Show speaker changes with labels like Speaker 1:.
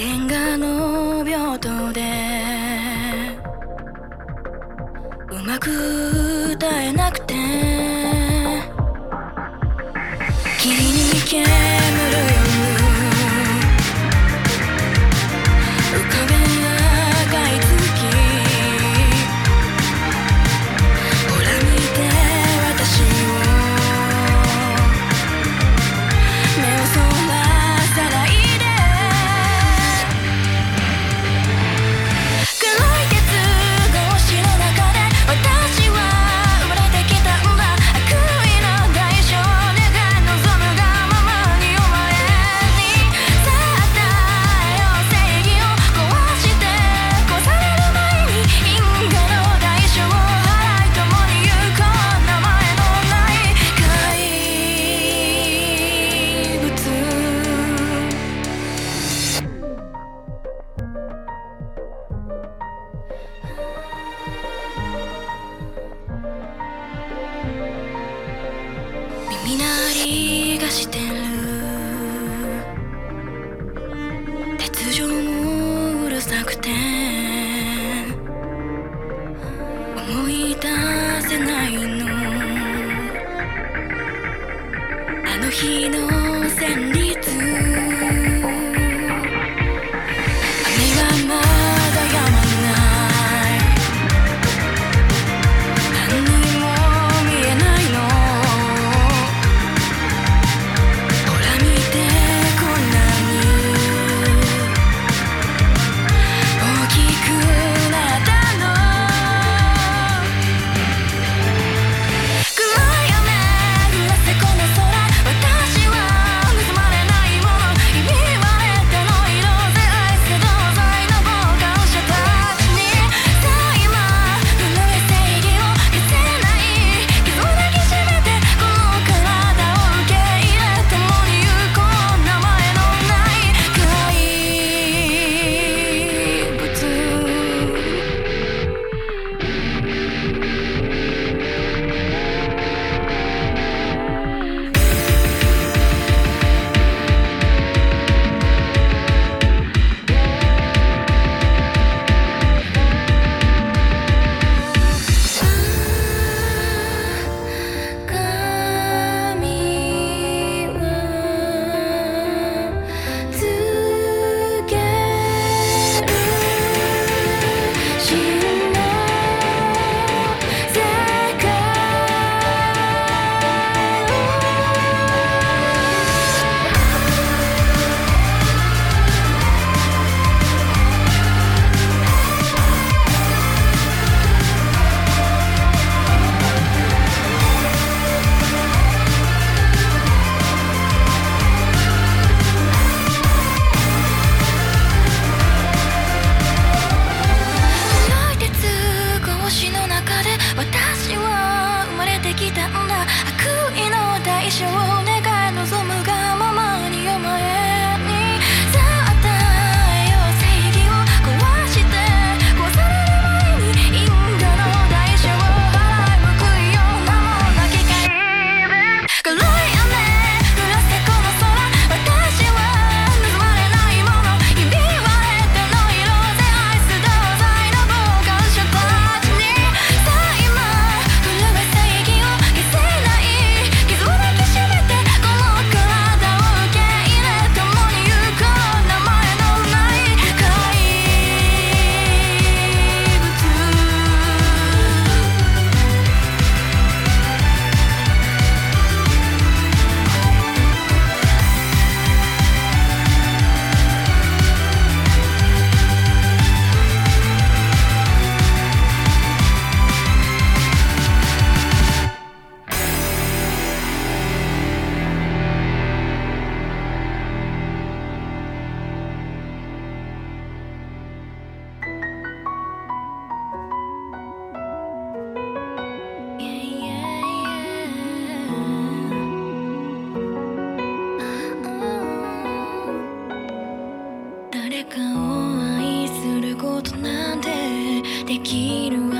Speaker 1: レンガの病棟でうまく歌えなくて霧に煙る夜浮かべ赤い月ほら見て私を目をそらさないで黒い鉄格子の中で私は生まれてきたんだ悪意の代償を願い望むがままにお前にさあ与えよう正義を壊して壊される前に因果の代償を払い共に行こう名前のない怪物耳鳴りがしてる鉄条もうるさくて思い出せないのあの日の旋律雨はまだ止まない何にも見えないのほら見てこんなに大きくなったの黒い雨降らせこの空私は盗まれないものひび割れたの色で愛せ同罪の傍観者たちにさあ今震え正義を消せない傷を抱きしめてこの体を受け入れ共に行こう名前のない怪物神はつける真の世界黒い鉄格子の中で私は生まれてきたんだ悪意の代償を願い望むがままにお前にさあ与えよう正義を壊して壊される前に因果の代償を払い報いよう名もなき怪物黒い雨降らせこの空私は盗まれないものひび割れたの色で愛す同罪の傍観者たちにさあ今震え正義を消せない傷を抱きしめてこの体を受け入れ共に行こう名前のない怪誰かを愛することなんてできるわ